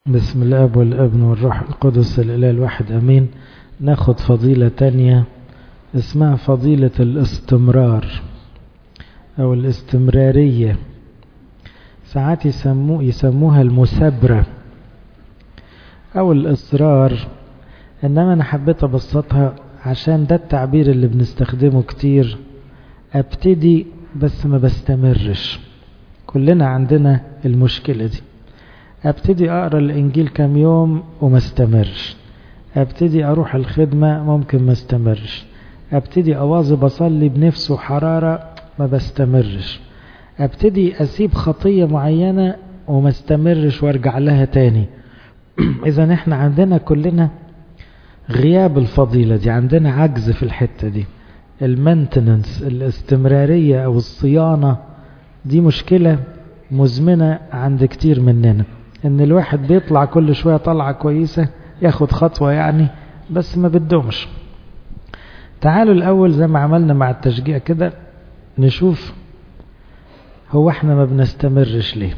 بسم الاب والابن والروح القدس الاله الواحد امين. ناخد فضيلة تانية اسمها فضيلة الاستمرار او الاستمرارية، ساعات يسموها المثابرة او الاصرار، انما انا حبيت ابسطها عشان ده التعبير اللي بنستخدمه كتير. ابتدي بس ما بستمرش، كلنا عندنا المشكلة دي. ابتدي اقرا الانجيل كام يوم وما استمرش، ابتدي اروح الخدمة ممكن ما استمرش، ابتدي اواظب اصلي بنفس وحرارة ما بستمرش، ابتدي اسيب خطية معينة وما استمرش وارجع لها تاني. اذا احنا عندنا كلنا غياب الفضيلة دي، عندنا عجز في الحتة دي. المينتننس، الاستمرارية او الصيانة دي مشكلة مزمنة عند كتير مننا، ان الواحد بيطلع كل شوية طلعة كويسة، ياخد خطوة يعني بس ما بدهمش. تعالوا الاول زي ما عملنا مع التشجيع كده نشوف هو احنا ما بنستمرش ليه.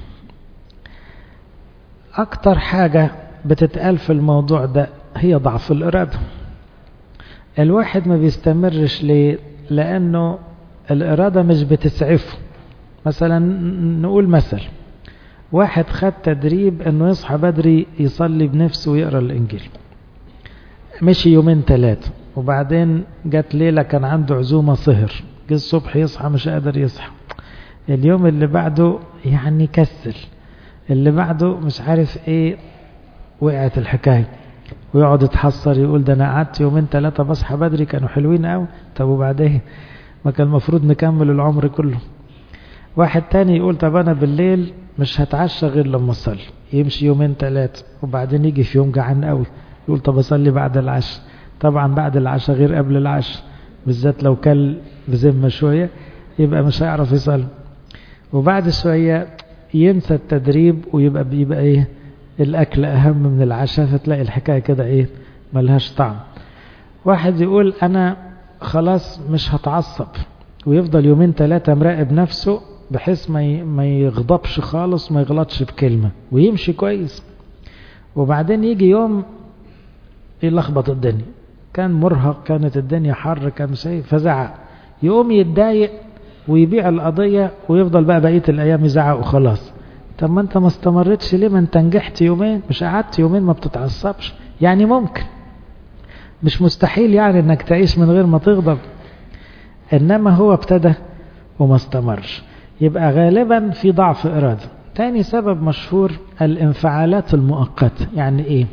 اكتر حاجة بتتقال في الموضوع ده هي ضعف الارادة. الواحد ما بيستمرش ليه؟ لانه الارادة مش بتسعفه. مثلا نقول مثل واحد خد تدريب انه يصحى بدري يصلي بنفسه ويقرأ الانجيل، مشي يومين ثلاثة، وبعدين جت ليلة كان عنده عزومة سهر، جه الصبح يصحى مش قادر يصحى، اليوم اللي بعده يعني كسل، اللي بعده مش عارف ايه، وقعت الحكاية ويقعد يتحسر يقول ده انا قعدت يومين ثلاثة بصحى بدري كانوا حلوين قوي، طب وبعدين ما كان المفروض نكمل العمر كله. واحد تاني يقول طب انا بالليل مش هتعشى غير لما اصلي، يمشي يومين ثلاثة وبعدين يجي في يوم جعان قوي يقول طب اصلي بعد العشاء. طبعا بعد العشاء غير قبل العشاء، بالذات لو كل بذمة شوية يبقى مش هيعرف يصلي. وبعد شوية ينسى التدريب ويبقى ايه، الاكل اهم من العشاء، فتلاقي الحكاية كده ايه ملهاش طعم. واحد يقول انا خلاص مش هتعصب ويفضل يومين ثلاثة مراقب نفسه بحيث ما يغضبش خالص، ما يغلطش بكلمة ويمشي كويس، وبعدين يجي يوم يلخبط الدنيا، كان مرهق، كانت الدنيا حر، كان شيء فزعق، يقوم يتضايق ويبيع القضية ويفضل بقى بقية الأيام يزعق وخلاص. طب ما انت ما استمرتش ليه؟ ما انت نجحت يومين، مش قعدت يومين ما بتتعصبش. يعني ممكن، مش مستحيل يعني انك تعيش من غير ما تغضب، انما هو ابتدى وما استمرش، يبقى غالبا في ضعف إرادة. تاني سبب مشهور الانفعالات المؤقتة. يعني ايه؟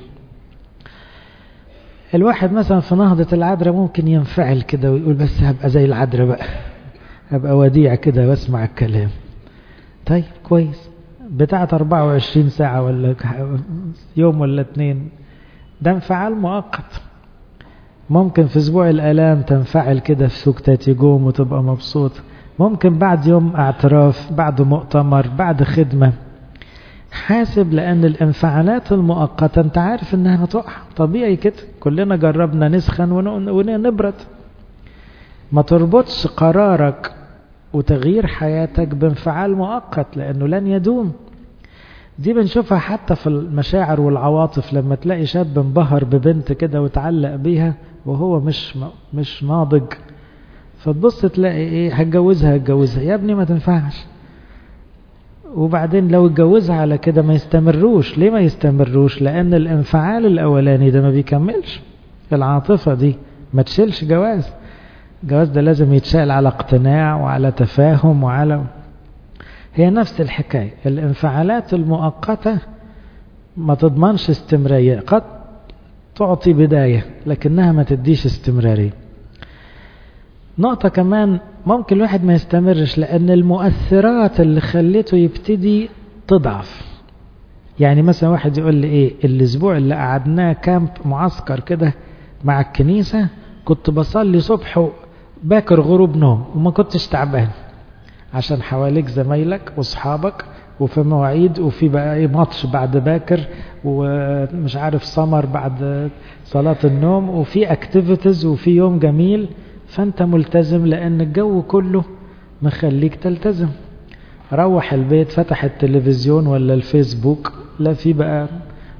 الواحد مثلا في نهضة العذراء ممكن ينفعل كده ويقول بس هبقى زي العذراء بقى، هبقى وديع كده واسمع الكلام. طيب كويس، بتاعت 24 ساعة ولا يوم ولا 2، ده انفعال مؤقت. ممكن في اسبوع الآلام تنفعل كده في سكتة يقوم وتبقى مبسوط، ممكن بعد يوم اعتراف، بعد مؤتمر، بعد خدمة. حاسب، لأن الانفعالات المؤقتة انت عارف انها هتقع، طبيعي كده، كلنا جربنا نسخن ونبرد. ما تربطش قرارك وتغيير حياتك بانفعال مؤقت لأنه لن يدوم. دي بنشوفها حتى في المشاعر والعواطف، لما تلاقي شاب انبهر ببنت كده وتعلق بيها وهو مش ناضج، فتبص تلاقي ايه، هتجوزها يا ابني ما تنفعش. وبعدين لو اتجوزها على كده ما يستمروش. ليه ما يستمروش؟ لأن الانفعال الأولاني ده ما بيكملش. العاطفة دي ما تشيلش جواز. الجواز ده لازم يتشال على اقتناع وعلى تفاهم هي نفس الحكاية. الانفعالات المؤقتة ما تضمنش استمرارية، قد تعطي بداية لكنها ما تديش استمرارية. نقطة كمان، ممكن الواحد ما يستمرش لأن المؤثرات اللي خلته يبتدي تضعف. يعني مثلا واحد يقول لي ايه، الاسبوع اللي قعدناه كامب معسكر كده مع الكنيسة كنت بصلي صبح باكر غروب نوم وما كنتش تعبان، عشان حواليك زمايلك واصحابك وفي مواعيد وفي بقى ايه ماتش بعد باكر ومش عارف سمر بعد صلاة النوم وفي اكتيفيتيز وفي يوم جميل، فانت ملتزم لان الجو كله مخليك تلتزم. روح البيت فتح التلفزيون ولا الفيسبوك، لا في بقى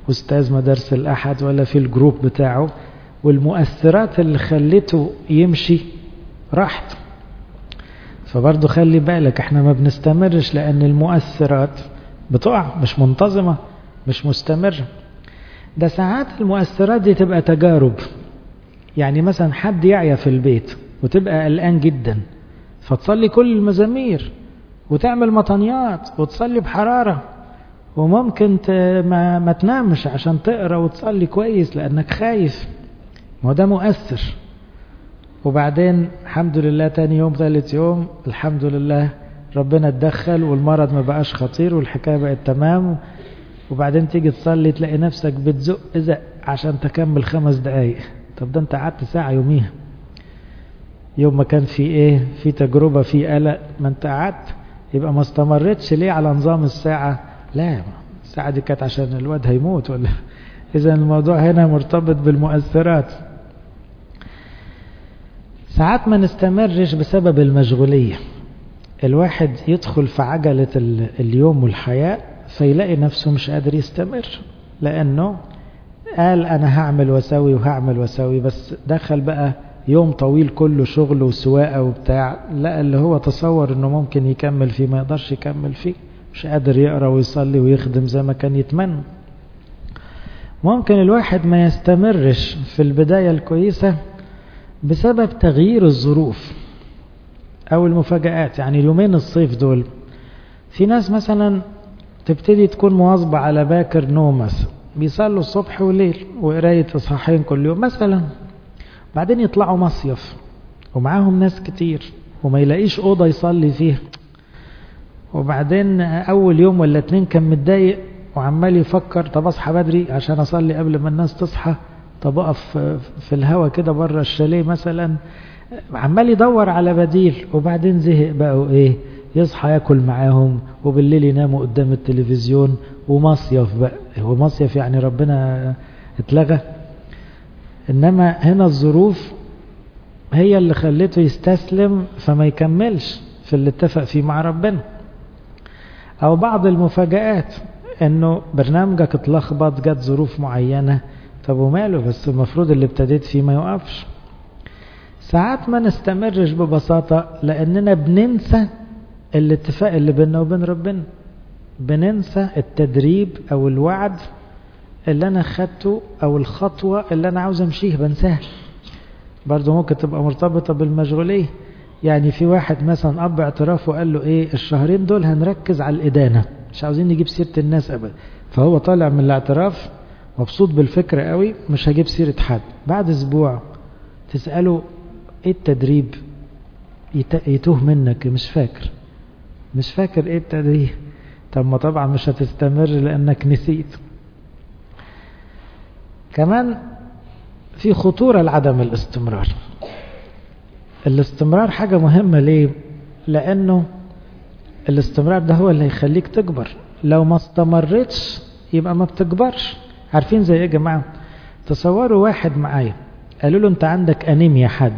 أستاذ مدارس الأحد ولا في الجروب بتاعه، والمؤثرات اللي خلته يمشي راحت. فبرضه خلي بالك احنا ما بنستمرش لأن المؤثرات بتقع، مش منتظمة، مش مستمرة. ده ساعات المؤثرات دي تبقى تجارب. يعني مثلا حد يعيا في البيت وتبقى قلقان جدا، فتصلي كل المزامير وتعمل مطنيات وتصلي بحرارة، وممكن ما تنامش عشان تقرأ وتصلي كويس لأنك خايف. ما ده مؤثر. وبعدين الحمد لله تاني يوم ثالث يوم الحمد لله ربنا اتدخل والمرض ما بقاش خطير والحكاية بقت تمام. وبعدين تيجي تصلي تلاقي نفسك بتزق عشان تكمل 5 دقايق. طب ده انت قعدت ساعة يوميها. يوم ما كان في تجربة في قلق، ما انت قعدت، يبقى ما استمرتش ليه على نظام الساعة؟ لا، الساعة دي كانت عشان الواد هيموت ولا. إذا الموضوع هنا مرتبط بالمؤثرات. ساعات ما نستمرش بسبب المشغولية. الواحد يدخل في عجلة اليوم والحياة فيلاقي نفسه مش قادر يستمر، لأنه قال أنا هعمل وسوي وهعمل وسوي، بس دخل بقى يوم طويل كله شغل وسواقة وبتاع، لا اللي هو تصور أنه ممكن يكمل فيه ما يقدرش يكمل فيه، مش قادر يقرأ ويصلي ويخدم زي ما كان يتمنى. ممكن الواحد ما يستمرش في البداية الكويسة بسبب تغيير الظروف أو المفاجآت. يعني اليومين الصيف دول في ناس مثلا تبتدي تكون مواظبة على باكر نوم مثلا، بيصلوا الصبح وليل وقراية إصحاحين كل يوم مثلا، بعدين يطلعوا مصيف ومعاهم ناس كتير وما يلاقيش أوضة يصلي فيها، وبعدين أول يوم ولا 2 كان متضايق وعمال يفكر طب أصحى بدري عشان أصلي قبل ما الناس تصحى، طب أقف في الهوا كده بره الشاليه مثلا، عمال يدور على بديل. وبعدين زهق بقى يصحى ياكل معاهم وبالليل يناموا قدام التلفزيون ومصيف بقى. هو مصيف يعني ربنا اتلغى؟ إنما هنا الظروف هي اللي خلته يستسلم فما يكملش في اللي اتفق فيه مع ربنا. أو بعض المفاجآت إنه برنامجك اتلخبط، جت ظروف معينة، طب وماله، بس المفروض اللي ابتديت فيه ما يوقفش. ساعات ما نستمرش ببساطة لأننا بننسى الاتفاق اللي بيننا وبين ربنا، بننسى التدريب أو الوعد اللي أنا خدته أو الخطوة اللي أنا عاوز أمشيها بنساها. برضو ممكن تبقى مرتبطة بالمشغولية. يعني في واحد مثلا أب اعترافه قال له الشهرين دول هنركز على الإدانة، مش عاوزين نجيب سيرة الناس أبدا. فهو طالع من الاعتراف مبسوط بالفكرة قوي، مش هجيب سيرة حد. بعد أسبوع تسأله التدريب، يتوه منك، مش فاكر التدريب. طب ما طبعا مش هتستمر لأنك نسيت. كمان في خطورة لعدم الاستمرار. الاستمرار حاجة مهمة. ليه؟ لأنه الاستمرار ده هو اللي يخليك تكبر. لو ما استمرتش يبقى ما بتكبرش. عارفين زي يا جماعة؟ تصوروا واحد معايا قالوا له انت عندك انيميا حد،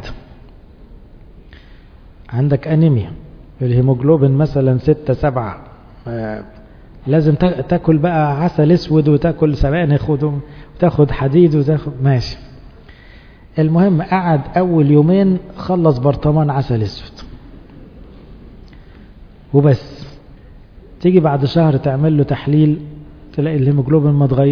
عندك انيميا، الهيموجلوبين مثلا 6-7، لازم تاكل بقى عسل اسود وتاكل سبانخ وتاخد حديد وتاخد ماشي. المهم قعد اول يومين خلص برطمان عسل اسود وبس. تيجي بعد شهر تعمل له تحليل تلاقي الهيموجلوبين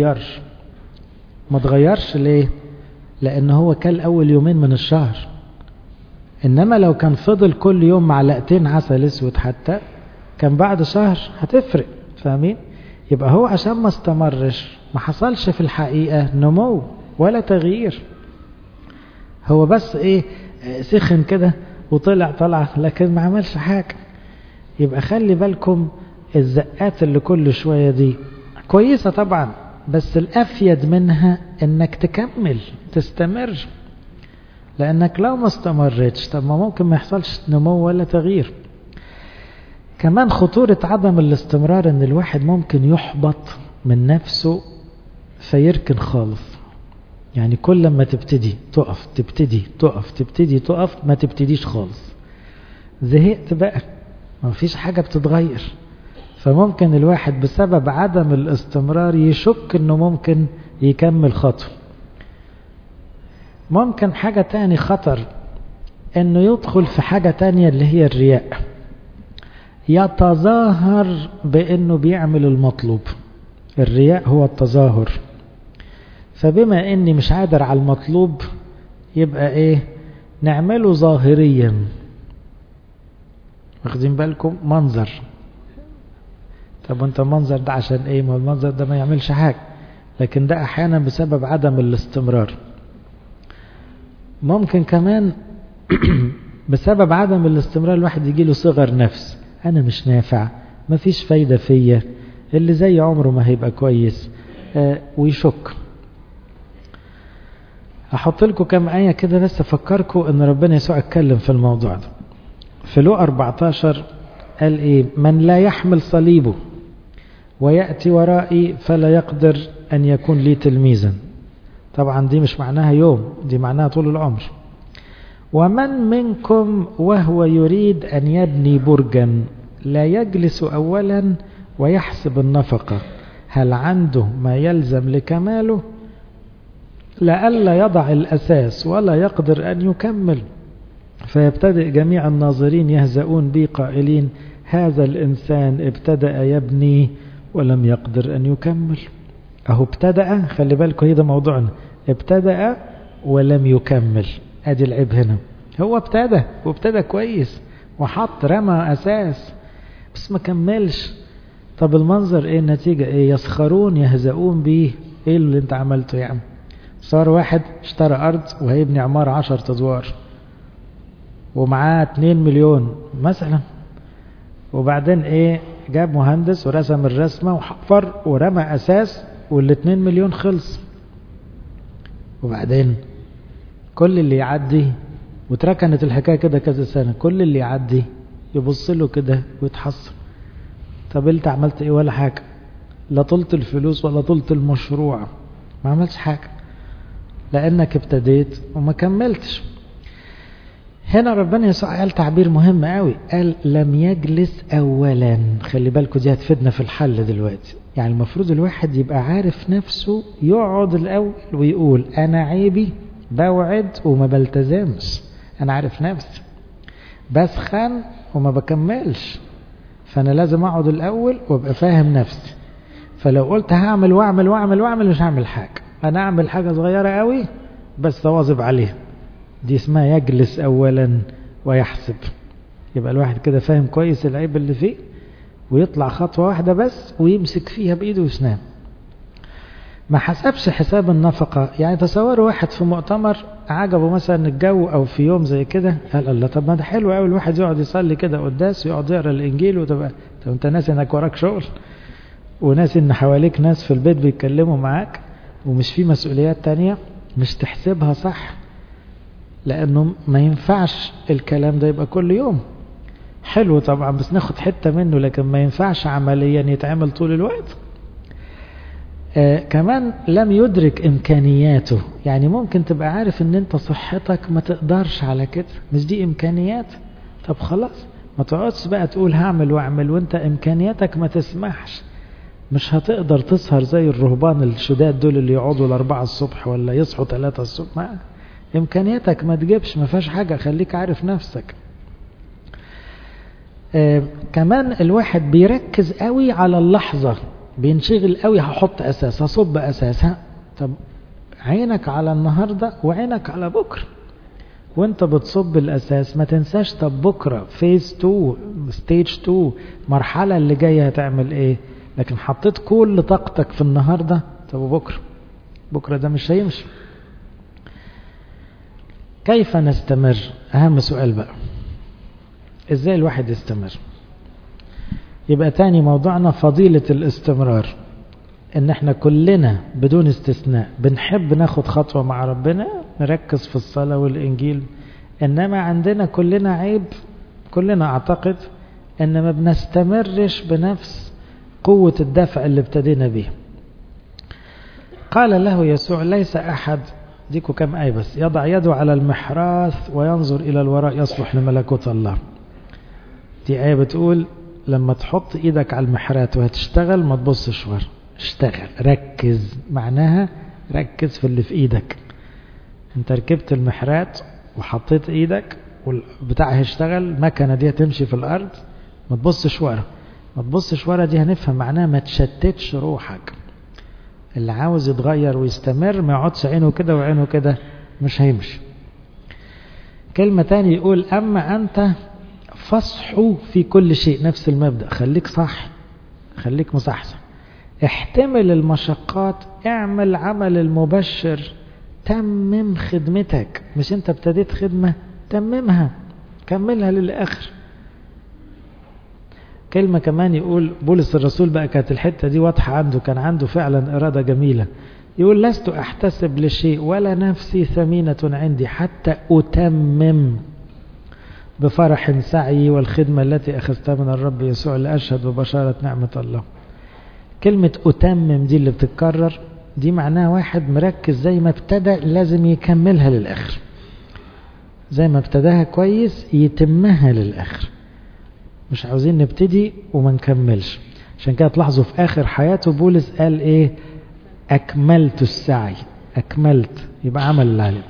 ما اتغيرش. ليه؟ لان هو كل اول يومين من الشهر. انما لو كان فضل كل يوم معلقتين عسل اسود حتى كان بعد شهر هتفرق. فاهمين؟ يبقى هو عشان ما استمرش ما حصلش في الحقيقة نمو ولا تغيير. هو بس سخن كده وطلع لكن ما عملش حاجة. يبقى خلي بالكم الزقات اللي كل شوية دي كويسة طبعا، بس الأفيد منها انك تكمل تستمر. لانك لو ما استمرتش طب ما ممكن ما يحصلش نمو ولا تغيير. كمان خطورة عدم الاستمرار ان الواحد ممكن يحبط من نفسه فيركن خالص. يعني كل ما تبتدي تقف، تبتدي تقف، تبتدي تقف، ما تبتديش خالص. زهقت بقى، ما فيش حاجة بتتغير. فممكن الواحد بسبب عدم الاستمرار يشك انه ممكن يكمل خطوة. ممكن حاجة تاني خطر، انه يدخل في حاجة تانية اللي هي الرياء، يتظاهر بانه بيعمل المطلوب. الرياء هو التظاهر. فبما اني مش قادر على المطلوب يبقى ايه؟ نعمله ظاهريا. واخدين بالكم؟ منظر. طب وانت المنظر ده عشان ايه؟ ما المنظر ده ما يعملش حاجة، لكن ده احيانا بسبب عدم الاستمرار. ممكن كمان بسبب عدم الاستمرار الواحد يجي له صغر نفس، انا مش نافع، مفيش فايدة فيا، اللي زي عمره ما هيبقى كويس، ويشك. احط لكم كم آية كده بس افكركم ان ربنا يسوع اتكلم في الموضوع ده. في لوقا 14 قال ايه؟ من لا يحمل صليبه ويأتي ورائي فلا يقدر ان يكون لي تلميذا. طبعا دي مش معناها يوم، دي معناها طول العمر. ومن منكم وهو يريد ان يبني برجا لا يجلس اولا ويحسب النفقة هل عنده ما يلزم لكماله، لئلا يضع الأساس ولا يقدر أن يكمل، فيبتدئ جميع الناظرين يهزؤون بي قائلين هذا الإنسان ابتدأ يبني ولم يقدر أن يكمل. أهو ابتدأ، خلي بالكم هذا موضوعنا، ابتدأ ولم يكمل. أدي العيب هنا. هو ابتدى كويس وحط رمى أساس بس ما كملش. طب المنظر ايه؟ النتيجة ايه؟ يسخرون يهزؤون بيه. ايه اللي انت عملته يا عم؟ صار واحد اشترى ارض وهيبني عمارة 10 ادوار ومعاه 2 مليون مثلا، وبعدين ايه؟ جاب مهندس ورسم الرسمة وحفر ورمى اساس وال2 مليون خلص. وبعدين كل اللي يعدي، وتركنت الحكاية كده كذا سنة، كل اللي يعدي يبص له كده ويتحسر. طب انت عملت ايه؟ ولا حاجة. لا طلت الفلوس ولا طلت المشروع، ما عملتش حاجة لانك ابتديت وما كملتش. هنا ربنا يسوع قال تعبير مهم قوي، قال لم يجلس اولا. خلي بالكم دي هتفيدنا في الحل دلوقتي. يعني المفروض الواحد يبقى عارف نفسه، يقعد الاول ويقول انا عيبي بوعد وما بلتزمش، انا عارف نفسي بسخن وما بكملش، فانا لازم اقعد الاول وابقى فاهم نفسي. فلو قلت هعمل واعمل واعمل واعمل مش هعمل حاجة. انا اعمل حاجة صغيرة قوي بس اواظب عليها، دي اسمها يجلس اولا ويحسب. يبقى الواحد كده فاهم كويس العيب اللي فيه ويطلع خطوة واحدة بس ويمسك فيها بايده ويسنان. ما حسبش حساب النفقة. يعني تصوروا واحد في مؤتمر عجبه مثلا الجو او في يوم زي كده، قال الله طب ما ده حلو قوي الواحد يقعد يصلي كده قداس ويقعد يقرا الانجيل وتبقى. طب انت ناسي انك وراك شغل، وناسي ان حواليك ناس في البيت بيتكلموا معاك، ومش في مسؤوليات تانية مش تحسبها صح. لانه ما ينفعش الكلام ده يبقى كل يوم. حلو طبعا بس ناخد حتة منه، لكن ما ينفعش عمليا يتعمل طول الوقت. كمان لم يدرك امكانياته. يعني ممكن تبقى عارف ان انت صحتك ما تقدرش على كده، مش دي امكانيات. طب خلاص ما تقعدش بقى تقول هعمل واعمل وانت امكانياتك ما تسمحش. مش هتقدر تسهر زي الرهبان الشداد دول اللي يقعدوا 4 الصبح ولا يصحوا 3 الصبح. ما امكانياتك ما تجيبش، ما فيهاش حاجة. خليك عارف نفسك. كمان الواحد بيركز قوي على اللحظة، بينشغل قوي هحط اساس، هصب اساس. طب عينك على النهاردة وعينك على بكرة. وانت بتصب الاساس ما تنساش طب بكرة فيز 2 ستيج 2 مرحلة اللي جاية هتعمل ايه. لكن حطيت كل طاقتك في النهاردة، طب بكرة ده مش هيمشي. كيف نستمر؟ اهم سؤال بقى، ازاي الواحد يستمر؟ يبقى تاني موضوعنا فضيلة الاستمرار. ان احنا كلنا بدون استثناء بنحب ناخد خطوة مع ربنا، نركز في الصلاة والانجيل، انما عندنا كلنا عيب. كلنا اعتقد ان ما بنستمرش بنفس قوة الدفع اللي ابتدينا به. قال له يسوع ليس احد، ديكوا كم آية بس، يضع يده على المحراث وينظر الى الوراء يصلح لملكوت الله. دي آية بتقول لما تحط ايدك على المحرات وهتشتغل ما تبصش ورا، اشتغل ركز، معناها ركز في اللي في ايدك. انت ركبت المحرات وحطيت ايدك والبتاع هيشتغل، المكنه دي هتمشي في الارض، ما تبصش ورا. ما تبصش ورا دي هنفهم معناها ما تشتتش روحك. اللي عاوز يتغير ويستمر ما يقعدش عينه كده وعينه كده، مش هيمشي. كلمة تاني يقول أما أنت فاصحوا في كل شيء، نفس المبدأ، خليك صح، خليك مصحصح، احتمل المشقات، اعمل عمل المبشر، تمم خدمتك. مش انت ابتديت خدمة، تممها، كملها للآخر. كلمة كمان يقول بولس الرسول بقى، كانت الحتة دي واضحة عنده، كان عنده فعلا إرادة جميلة. يقول لست أحتسب لشيء ولا نفسي ثمينة عندي حتى أتمم بفرح سعي والخدمة التي أخذتها من الرب يسوع لأشهد ببشارة نعمة الله. كلمة أتمم دي اللي بتتكرر دي معناها واحد مركز، زي ما ابتدى لازم يكملها للآخر، زي ما ابتداها كويس يتمها للآخر. مش عاوزين نبتدي وما نكملش. عشان كده تلاحظوا في آخر حياته بولس قال إيه؟ أكملت السعي. أكملت يبقى عمل اللي عليه.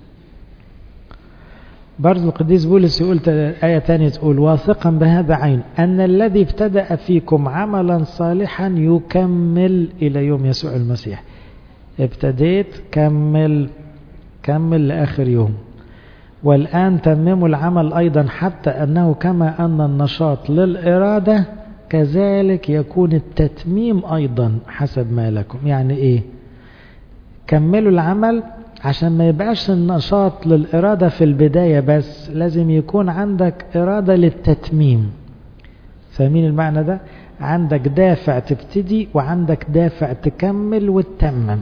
برضو القديس بولس يقول آية تانية تقول واثقا بهذا عين أن الذي ابتدأ فيكم عملا صالحا يكمل إلى يوم يسوع المسيح. ابتديت، كمل لآخر يوم. والآن تمموا العمل أيضا، حتى أنه كما أن النشاط للإرادة كذلك يكون التتميم أيضا حسب ما لكم. يعني إيه؟ كملوا العمل عشان ما يبقاش النشاط للإرادة في البداية بس، لازم يكون عندك إرادة للتتميم. فاهمين المعنى ده؟ عندك دافع تبتدي وعندك دافع تكمل وتتمم.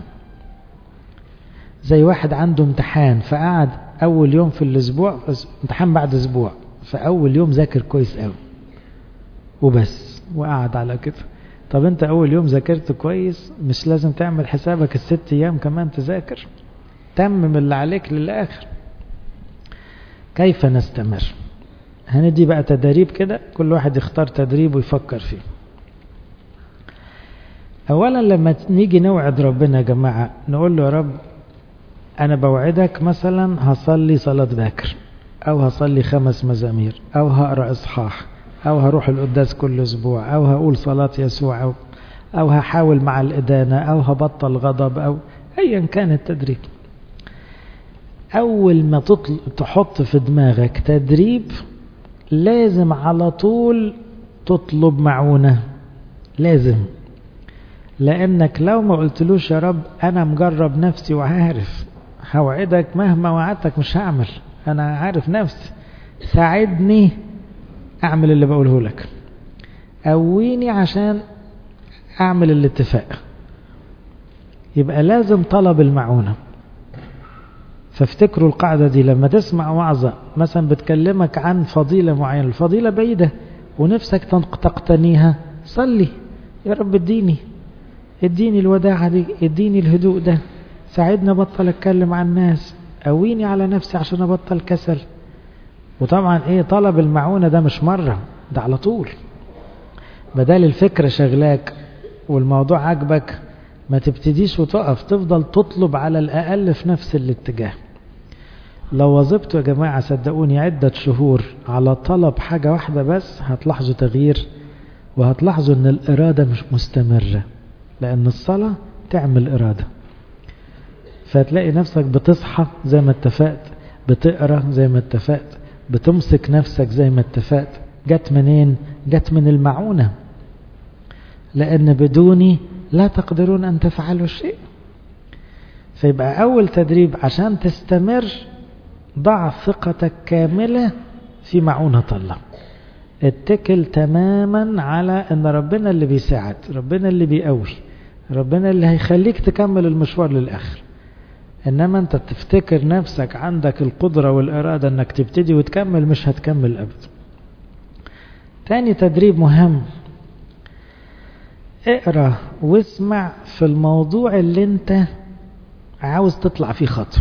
زي واحد عنده امتحان فقعد أول يوم في الأسبوع، امتحان بعد أسبوع، فأول يوم ذاكر كويس قوي وبس وقعد على كده. طب انت أول يوم ذاكرت كويس، مش لازم تعمل حسابك الست أيام كمان تذاكر؟ تمم اللي عليك للآخر. كيف نستمر؟ هندي بقى تدريب كده، كل واحد يختار تدريب ويفكر فيه. أولا لما نيجي نوعد ربنا يا جماعة، نقول له يا رب أنا بوعدك مثلا هصلي صلاة باكر، أو هصلي 5 مزامير، أو هقرأ إصحاح، أو هروح القداس كل أسبوع، أو هقول صلاة يسوع، أو هحاول مع الإدانة، أو هبطل غضب، أو أيا كان التدريب. أول ما تحط في دماغك تدريب، لازم على طول تطلب معونة، لازم. لأنك لو ما قلتلوش يا رب أنا مجرب نفسي وعارف، هوعدك مهما وعدتك مش هعمل، أنا عارف نفسي، ساعدني أعمل اللي بقوله لك، قويني عشان أعمل الاتفاق. يبقى لازم طلب المعونة. فافتكروا القاعدة دي، لما تسمع وعظة مثلا بتكلمك عن فضيلة معينة، الفضيلة بعيدة ونفسك تقتنيها، صلي يا رب اديني الوداعة دي، اديني الهدوء ده، ساعدني ابطل اتكلم عن الناس، قويني على نفسي عشان ابطل كسل. وطبعا ايه طلب المعونة ده مش مرة، ده على طول. بدل الفكرة شغلاك والموضوع عجبك، ما تبتديش وتقف، تفضل تطلب على الأقل في نفس الاتجاه. لو وظبتوا يا جماعة صدقوني عدة شهور على طلب حاجة واحدة بس، هتلاحظوا تغيير، وهتلاحظوا ان الإرادة مش مستمرة، لأن الصلاة تعمل إرادة. فتلاقي نفسك بتصحى زي ما اتفقت، بتقرأ زي ما اتفقت، بتمسك نفسك زي ما اتفقت. جت منين؟ جت من المعونة، لأن بدوني لا تقدرون أن تفعلوا شيء. فيبقى أول تدريب عشان تستمر، ضع ثقتك كاملة في معونة الله. اتكل تماما على أن ربنا اللي بيساعد، ربنا اللي بيقوي، ربنا اللي هيخليك تكمل المشوار للآخر. إنما أنت تفتكر نفسك عندك القدرة والإرادة أنك تبتدي وتكمل، مش هتكمل أبدا. تاني تدريب مهم، اقرأ واسمع في الموضوع اللي انت عاوز تطلع فيه خطوة.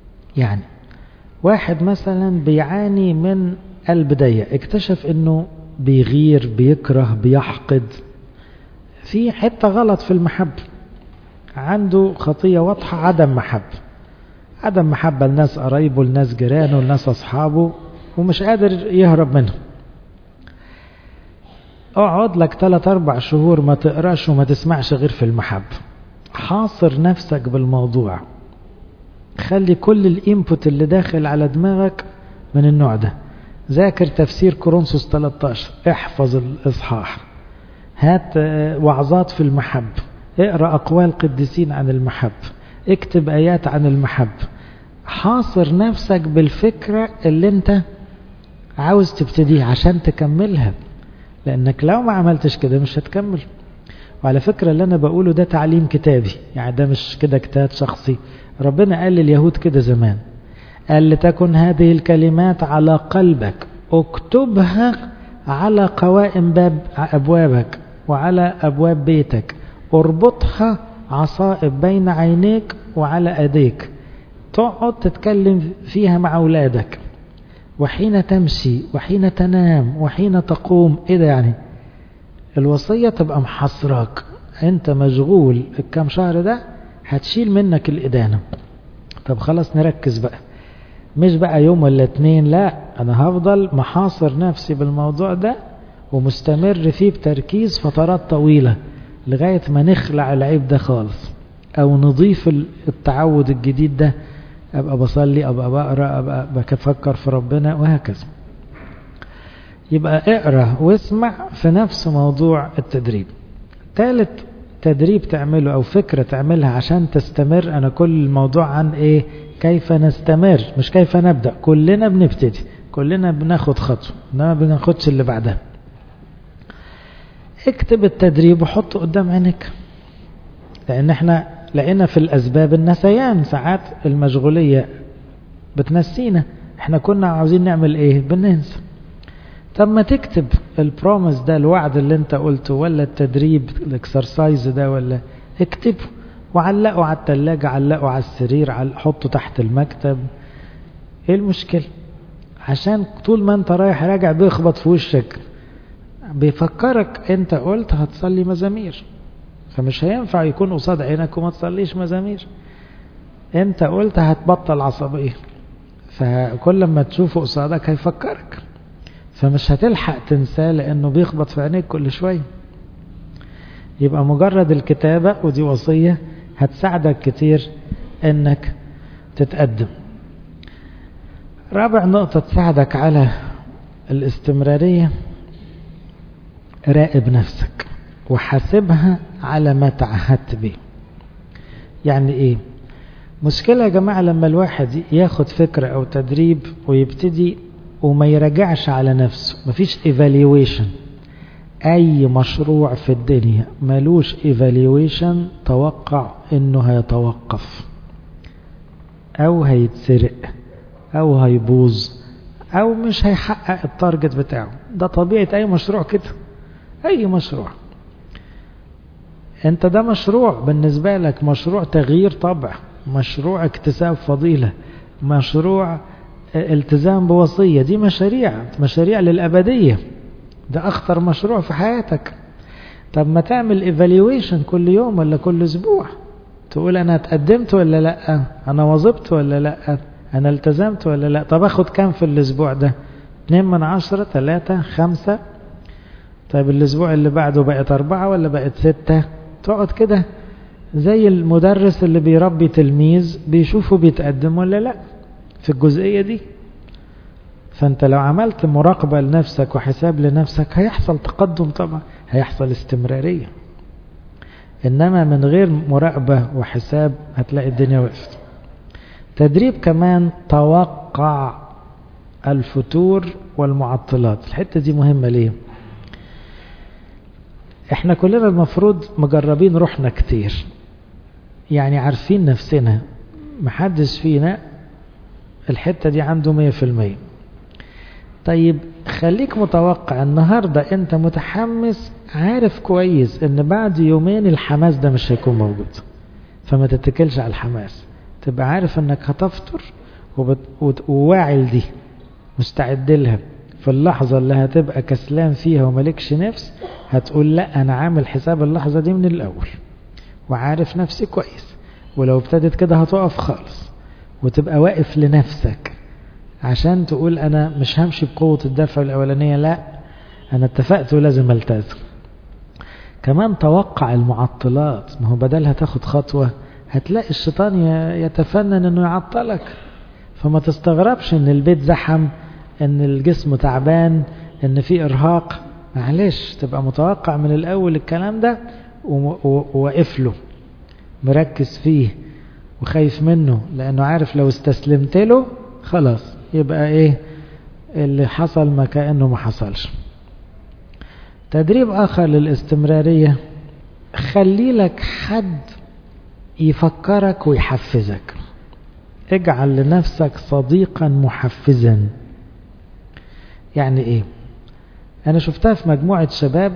يعني واحد مثلا بيعاني من قلب ضيق، اكتشف انه بيغير بيكره بيحقد، في حتة غلط في المحبة، عنده خطية واضحة، عدم محبة لناس قرايبه لناس جيرانه لناس أصحابه ومش قادر يهرب منهم. اقعد لك 3-4 شهور ما تقراش وما تسمعش غير في المحبة، حاصر نفسك بالموضوع، خلي كل الانبوت اللي داخل على دماغك من النوع ده. ذاكر تفسير كورنثوس 13، احفظ الإصحاح، هات وعظات في المحبة، اقرأ أقوال قديسين عن المحبة، اكتب آيات عن المحبة، حاصر نفسك بالفكرة اللي انت عاوز تبتديها عشان تكملها، لأنك لو ما عملتش كده مش هتكمل. وعلى فكرة اللي أنا بقوله ده تعليم كتابي، يعني ده مش كده اجتهاد شخصي، ربنا قال لليهود كده زمان، قال لتكن هذه الكلمات على قلبك، اكتبها على قوائم أبوابك وعلى أبواب بيتك، اربطها عصائب بين عينيك وعلى أيديك، تقعد تتكلم فيها مع أولادك، وحين تمشي وحين تنام وحين تقوم. ايه ده يعني؟ الوصية تبقى محصراك، انت مشغول الكام شهر ده هتشيل منك الإدانة. طب خلاص نركز بقى، مش بقى يوم ولا 2، لا، انا هفضل محاصر نفسي بالموضوع ده ومستمر فيه بتركيز فترات طويلة لغاية ما نخلع العيب ده خالص، او نضيف التعود الجديد ده، ابقى بصلي، ابقى بقرأ، ابقى بفكر في ربنا، وهكذا. يبقى اقرأ واسمع في نفس موضوع التدريب. ثالث تدريب تعمله او فكرة تعملها عشان تستمر، انا كل الموضوع عن ايه؟ كيف نستمر، مش كيف نبدأ. كلنا بنبتدي، كلنا بناخد خطوة، انما بناخدش اللي بعدها. اكتب التدريب وحطه قدام عينك، لان احنا لقينا في الاسباب النسيان، ساعات المشغولية بتنسينا، احنا كنا عاوزين نعمل ايه؟ بننسى. طب ما تكتب البروميس ده، الوعد اللي انت قلته، ولا التدريب الاكسرسايز ده، ولا اكتبه وعلقه على التلاجة، علقه على السرير، حطه تحت المكتب. ايه المشكلة؟ عشان طول ما انت رايح راجع بيخبط في وشك، بيفكرك انت قلت هتصلي مزامير، فمش هينفع يكون قصاد عينك وما تصليش مزامير. انت قلت هتبطل عصبية، فكل ما تشوفه قصادك هيفكرك، فمش هتلحق تنساه لانه بيخبط في عينيك كل شوية. يبقى مجرد الكتابة، ودي وصية هتساعدك كتير انك تتقدم. رابع نقطة تساعدك على الاستمرارية، راقب نفسك وحاسبها على ما تعهدت به. يعني ايه؟ مشكلة يا جماعة لما الواحد ياخد فكرة او تدريب ويبتدي وما يراجعش على نفسه، مفيش evaluation. اي مشروع في الدنيا ملوش evaluation توقع انه هيتوقف او هيتسرق او هيبوظ او مش هيحقق التارجت بتاعه. ده طبيعة اي مشروع كده، اي مشروع. انت ده مشروع بالنسبة لك، مشروع تغيير طبع، مشروع اكتساب فضيلة، مشروع التزام بوصية، دي مشاريع للأبدية، ده أخطر مشروع في حياتك. طب ما تعمل ايفالويشن كل يوم ولا كل أسبوع، تقول أنا اتقدمت ولا لأ، أنا وظبت ولا لأ، أنا التزمت ولا لأ. طب أخد كام في الأسبوع ده؟ 2/10، 3، 5. طيب الأسبوع اللي بعده بقت 4 ولا بقت 6؟ تقعد كده زي المدرس اللي بيربي تلميذ بيشوفه بيتقدم ولا لأ في الجزئية دي. فأنت لو عملت مراقبة لنفسك وحساب لنفسك هيحصل تقدم طبعا، هيحصل استمرارية. إنما من غير مراقبة وحساب هتلاقي الدنيا وقفت. تدريب كمان، توقع الفتور والمعطلات. الحتة دي مهمة ليه؟ احنا كلنا المفروض مجربين روحنا كتير، يعني عارفين نفسنا، محدش فينا الحتة دي عنده 100%. طيب خليك متوقع النهاردة انت متحمس، عارف كويس ان بعد يومين الحماس ده مش هيكون موجود، فما تتكلش على الحماس، تبقى عارف انك هتفطر وواعي لدي، مستعد لها، في اللحظة اللي هتبقى كسلان فيها وملكش نفس هتقول لا أنا عامل حساب اللحظة دي من الأول وعارف نفسي كويس. ولو ابتدت كده هتقف خالص وتبقى واقف لنفسك عشان تقول أنا مش همشي بقوة الدفع الأولانية، لا أنا اتفقت ولازم التزم. كمان توقع المعطلات، ما هو بدلها تاخد خطوة هتلاقي الشيطان يتفنن انه يعطلك. فما تستغربش ان البيت زحم، ان الجسم تعبان، ان في ارهاق. معلش تبقى متوقع من الاول الكلام ده وواقف له مركز فيه وخايف منه، لانه عارف لو استسلمت له خلاص يبقى ايه اللي حصل ما كأنه ما حصلش. تدريب آخر للاستمرارية، خلي لك حد يفكرك ويحفزك. اجعل لنفسك صديقا محفزا. يعني ايه؟ انا شفتها في مجموعة شباب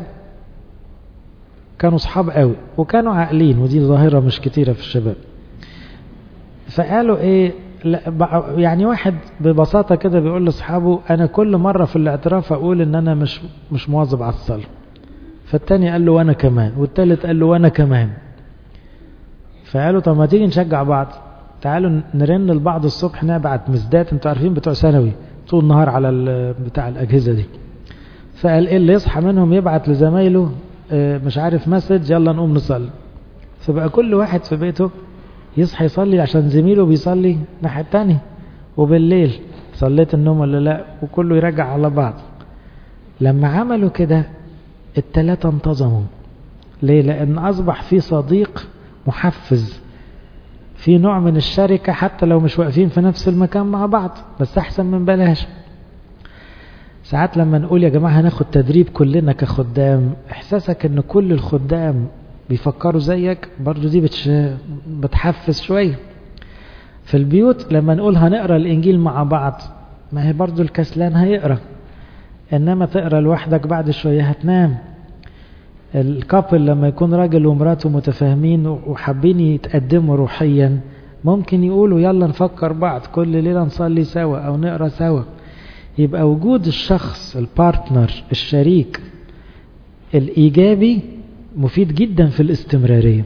كانوا صحاب قوي وكانوا عاقلين، ودي ظاهرة مش كتيرة في الشباب. فقالوا ايه، يعني واحد ببساطة كده بيقول لاصحابه انا كل مرة في الاعتراف اقول ان انا مش مواظب على الصلاة. فالتاني قال له وانا كمان، والتالت قال له وانا كمان. فقالوا طب ما تيجي نشجع بعض، تعالوا نرن لبعض الصبح نبعت مسدات، انتوا عارفين بتوع ثانوي طول النهار على بتاع الاجهزة دي. فقال ايه اللي يصحى منهم يبعت لزمايله مش عارف مسج يلا نقوم نصلي. فبقى كل واحد في بيته يصحى يصلي عشان زميله بيصلي ناحية تانية، وبالليل صليت النوم ولا لا، وكله يرجع على بعض. لما عملوا كده التلاتة انتظموا. ليه؟ لأن أصبح في صديق محفز، في نوع من الشركة حتى لو مش واقفين في نفس المكان مع بعض، بس أحسن من بلاش. ساعات لما نقول يا جماعة هناخد تدريب كلنا كخدام، إحساسك أن كل الخدام بيفكروا زيك برضو دي بتحفز شوية. في البيوت لما نقول هنقرأ الإنجيل مع بعض، ما هي برضو الكسلان هيقرأ، إنما تقرأ لوحدك بعد شوية هتنام. الكابل لما يكون راجل ومراته متفاهمين وحابين يتقدموا روحيا، ممكن يقولوا يلا نفكر بعض كل ليلة نصلي سوا أو نقرأ سوا. يبقى وجود الشخص البارتنر الشريك الإيجابي مفيد جدا في الاستمرارية،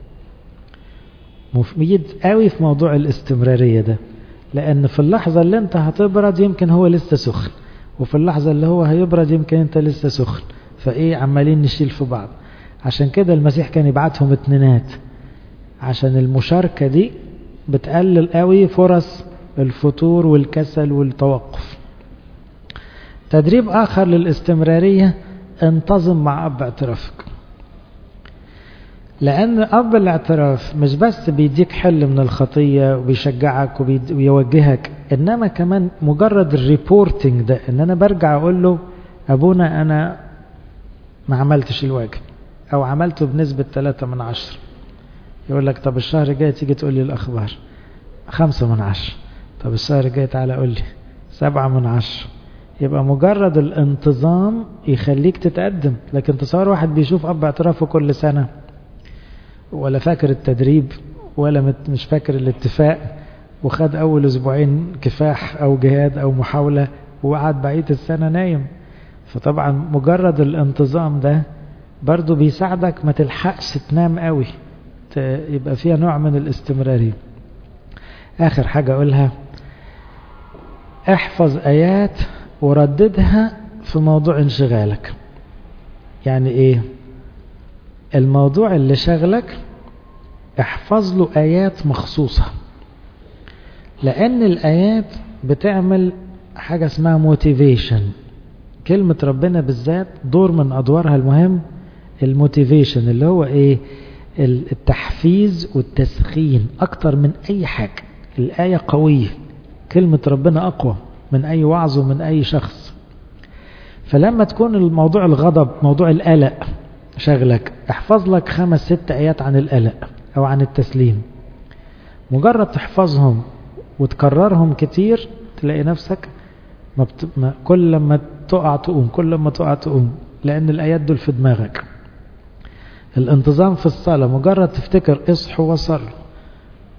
مفيد قوي في موضوع الاستمرارية ده. لأن في اللحظة اللي انت هتبرد يمكن هو لسه سخن، وفي اللحظة اللي هو هيبرد يمكن انت لسه سخن، فايه عمالين نشيل في بعض. عشان كده المسيح كان يبعتهم اتنينات، عشان المشاركة دي بتقلل قوي فرص الفتور والكسل والتوقف. تدريب آخر للاستمرارية، انتظم مع أب اعترافك. لأن أب الاعتراف مش بس بيديك حل من الخطية وبيشجعك ويوجهك، إنما كمان مجرد الريبورتنج ده، إن أنا برجع أقول له أبونا أنا ما عملتش الواجب أو عملته بنسبة 3/10. يقول لك طب الشهر الجاي تيجي تقول لي الأخبار 5/10. طب الشهر الجاي تعالى قول لي 7/10. يبقى مجرد الانتظام يخليك تتقدم. لكن تصور واحد بيشوف أب اعترافه كل سنة ولا فاكر التدريب ولا مش فاكر الاتفاق، وخد أول أسبوعين كفاح أو جهاد أو محاولة وقعد بقية السنة نايم. فطبعا مجرد الانتظام ده برضو بيساعدك ما تلحقش تنام قوي، يبقى فيها نوع من الاستمرارية. آخر حاجة أقولها، احفظ آيات ورددها في موضوع انشغالك. يعني ايه؟ الموضوع اللي شغلك احفظ له آيات مخصوصة، لأن الآيات بتعمل حاجة اسمها موتيفيشن. كلمة ربنا بالذات دور من أدوارها المهم الموتيفيشن، اللي هو ايه؟ التحفيز والتسخين أكتر من أي حاجة. الآية قوية، كلمة ربنا أقوى من أي وعظ ومن أي شخص. فلما تكون الموضوع الغضب، موضوع القلق شغلك، احفظ لك 5-6 آيات عن القلق أو عن التسليم. مجرد تحفظهم وتكررهم كتير تلاقي نفسك كل لما تقع تقوم، كل لما تقع تقوم، لأن الآيات دول في دماغك. الانتظام في الصلاة، مجرد تفتكر اصحوا وصلوا،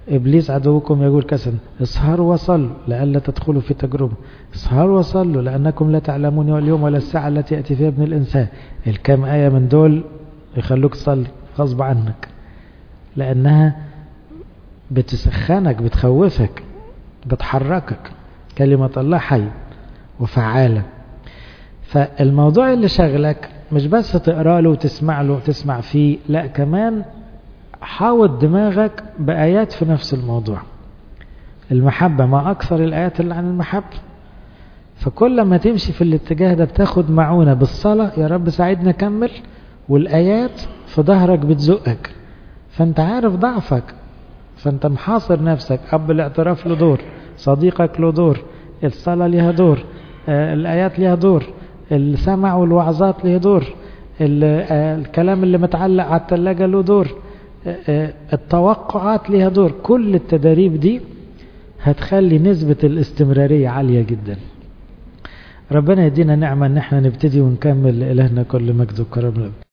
إبليس عدوكم يقول كسن اسهروا وصلوا لئلا تدخلوا في تجربة. اسهروا وصلوا لأنكم لا تعلمون اليوم ولا الساعة التي يأتي فيها ابن الإنسان. الكام آية من دول يخلوك تصلي غصب عنك، لأنها بتسخنك، بتخوفك، بتحركك. كلمة الله حي وفعالة. فالموضوع اللي شغلك مش بس تقرأ له وتسمع له وتسمع فيه، لا كمان حاوط دماغك بآيات في نفس الموضوع. المحبة، ما أكثر الآيات اللي عن المحبة. فكل ما تمشي في الاتجاه ده بتاخد معونة بالصلاة، يا رب ساعدنا كمل، والآيات في ظهرك بتزقك، فانت عارف ضعفك، فانت محاصر نفسك. أب الاعتراف له دور، صديقك له دور، الصلاة لها دور، الآيات لها دور، السمع والوعظات له دور، الكلام اللي متعلق على الثلاجة له دور، التوقعات لها دور. كل التدريب دي هتخلي نسبة الاستمرارية عالية جدا. ربنا يدينا نعمة ان احنا نبتدي ونكمل. لإلهنا كل مجد وكرم.